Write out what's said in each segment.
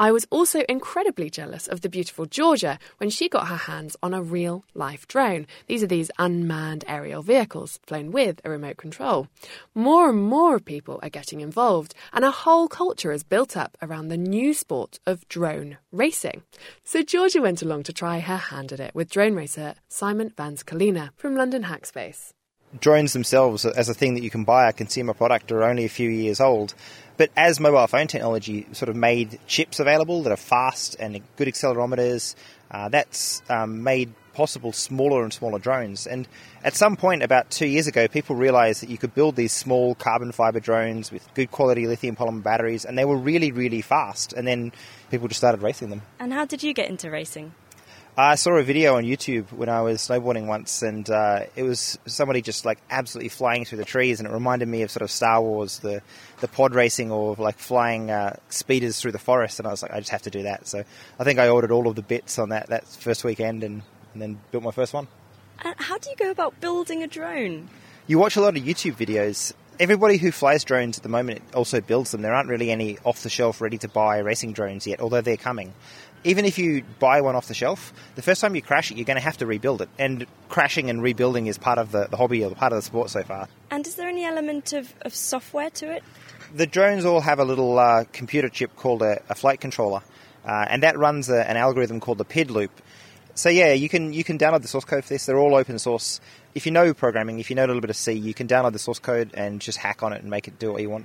I was also incredibly jealous of the beautiful Georgia when she got her hands on a real-life drone. These are these unmanned aerial vehicles flown with a remote control. More and more people are getting involved, and a whole culture is built up around the new sport of drone racing. So Georgia went along to try her hand at it with drone racer Simon van Skalina from London Hackspace. Drones themselves, as a thing that you can buy, a consumer product, are only a few years old. But as mobile phone technology sort of made chips available that are fast and good accelerometers, that's made possible smaller and smaller drones. And at some point about 2 years ago, people realised that you could build these small carbon fibre drones with good quality lithium polymer batteries, and they were really, really fast. And then people just started racing them. And how did you get into racing? I saw a video on YouTube when I was snowboarding once, and it was somebody just like absolutely flying through the trees, and it reminded me of sort of Star Wars, the pod racing, or like flying speeders through the forest, and I was like, I just have to do that. So I think I ordered all of the bits on that first weekend and then built my first one. And how do you go about building a drone? You watch a lot of YouTube videos. Everybody who flies drones at the moment also builds them. There aren't really any off-the-shelf, ready-to-buy racing drones yet, although they're coming. Even if you buy one off the shelf, the first time you crash it, you're going to have to rebuild it. And crashing and rebuilding is part of the hobby, or part of the sport so far. And is there any element of software to it? The drones all have a little computer chip called a flight controller, and that runs an algorithm called the PID loop. So yeah, you can download the source code for this. They're all open source. If you know programming, if you know a little bit of C, you can download the source code and just hack on it and make it do what you want.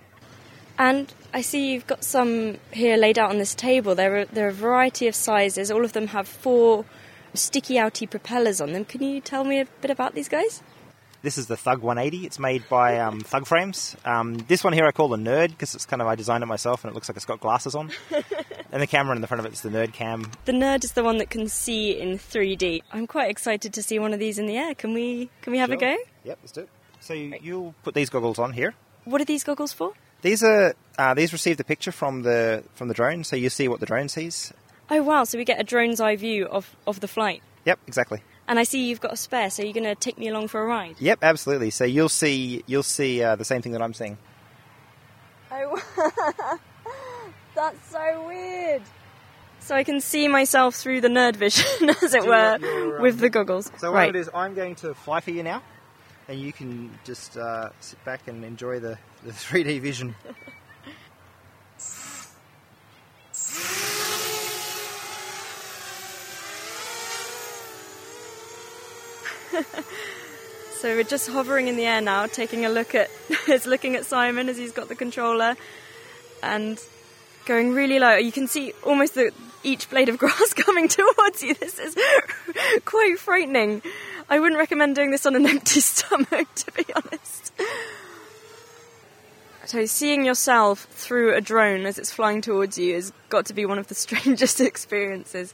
And I see you've got some here laid out on this table. There are a variety of sizes. All of them have 4 sticky-outy propellers on them. Can you tell me a bit about these guys? This is the Thug 180. It's made by Thug Frames. This one here I call the Nerd because it's I designed it myself and it looks like it's got glasses on. And the camera in the front of it is the Nerd Cam. The Nerd is the one that can see in 3D. I'm quite excited to see one of these in the air. Can we have a go? Yep, let's do it. So you'll put these goggles on here. What are these goggles for? These receive the picture from the drone, so you see what the drone sees. Oh wow! So we get a drone's eye view of the flight. Yep, exactly. And I see you've got a spare, so you're going to take me along for a ride. Yep, absolutely. So you'll see the same thing that I'm seeing. Oh, that's so weird. So I can see myself through the nerd vision, as it were, with the goggles. So what it is, I'm going to fly for you now, and you can just sit back and enjoy the 3D vision. So we're just hovering in the air now, taking a look at... it's looking at Simon as he's got the controller and going really low. You can see almost each blade of grass coming towards you. This is quite frightening. I wouldn't recommend doing this on an empty stomach, to be honest. So seeing yourself through a drone as it's flying towards you has got to be one of the strangest experiences.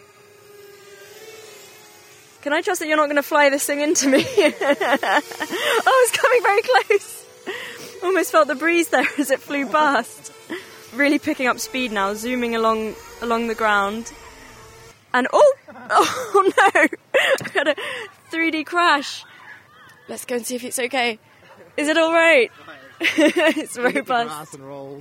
Can I trust that you're not going to fly this thing into me? Oh, it's coming very close. Almost felt the breeze there as it flew past. Really picking up speed now, zooming along the ground. And oh no! I had a 3D crash. Let's go and see if it's okay. Is it all right? It's robust.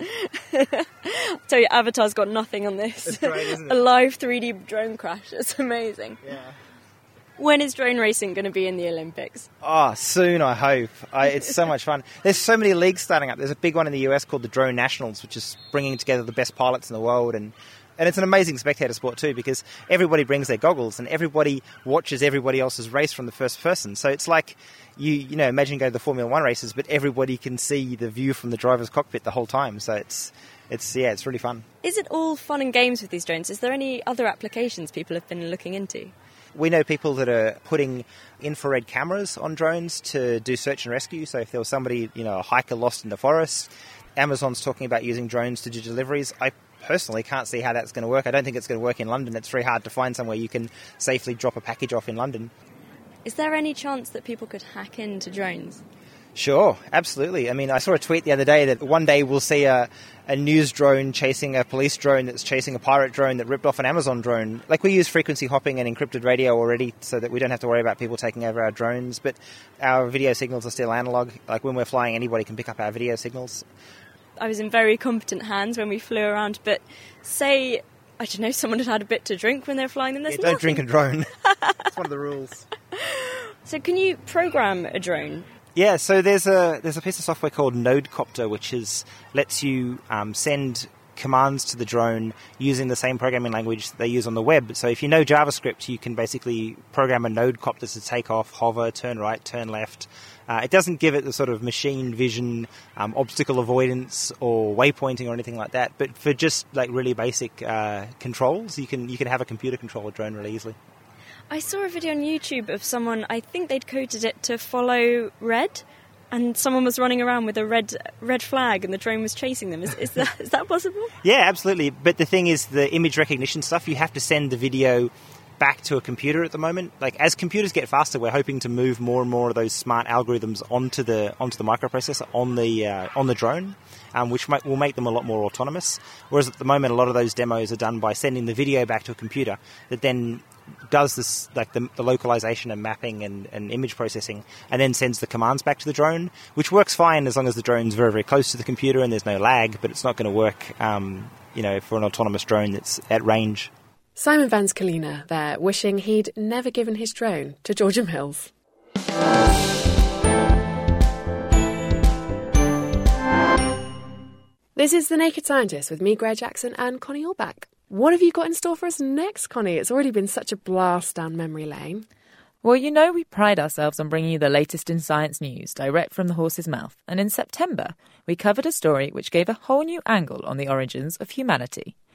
I tell you, Avatar's got nothing on this. It's great, isn't it? A live 3D drone crash. It's amazing. Yeah. When is drone racing going to be in the Olympics? Oh, soon, I hope. It's so much fun. There's so many leagues starting up. There's a big one in the US called the Drone Nationals, which is bringing together the best pilots in the world. And it's an amazing spectator sport too, because everybody brings their goggles and everybody watches everybody else's race from the first person. So it's like, you know, imagine going to the Formula 1 races, but everybody can see the view from the driver's cockpit the whole time. So it's really fun. Is it all fun and games with these drones? Is there any other applications people have been looking into? We know people that are putting infrared cameras on drones to do search and rescue. So if there was somebody, a hiker lost in the forest, Amazon's talking about using drones to do deliveries. I personally can't see how that's going to work. I don't think it's going to work in London. It's very hard to find somewhere you can safely drop a package off in London. Is there any chance that people could hack into drones? Sure, absolutely. I mean, I saw a tweet the other day that one day we'll see a news drone chasing a police drone that's chasing a pirate drone that ripped off an Amazon drone. Like, we use frequency hopping and encrypted radio already so that we don't have to worry about people taking over our drones, but our video signals are still analog. Like, when we're flying, anybody can pick up our video signals. I was in very competent hands when we flew around, but say, I don't know, someone had a bit to drink when they're flying them. Don't drink a drone. That's one of the rules. So can you program a drone? Yeah, so there's a piece of software called Nodecopter, which lets you send commands to the drone using the same programming language they use on the web. So if you know JavaScript, you can basically program a Nodecopter to take off, hover, turn right, turn left. It doesn't give it the sort of machine vision, obstacle avoidance or waypointing or anything like that. But for just like really basic controls, you can have a computer control a drone really easily. I saw a video on YouTube of someone, I think they'd coded it to follow red, and someone was running around with a red flag and the drone was chasing them. Is that possible? Yeah, absolutely. But the thing is, the image recognition stuff, you have to send the video back to a computer at the moment. Like, as computers get faster, we're hoping to move more and more of those smart algorithms onto the microprocessor on the drone, which will make them a lot more autonomous. Whereas at the moment, a lot of those demos are done by sending the video back to a computer that then does this, like the localization and mapping and image processing, and then sends the commands back to the drone, which works fine as long as the drone's very, very close to the computer and there's no lag, but it's not going to work, for an autonomous drone that's at range. Simon Van Scalina there, wishing he'd never given his drone to Georgia Mills. This is The Naked Scientist with me, Greg Jackson, and Connie Allback. What have you got in store for us next, Connie? It's already been such a blast down memory lane. Well, we pride ourselves on bringing you the latest in science news direct from the horse's mouth. And in September, we covered a story which gave a whole new angle on the origins of humanity.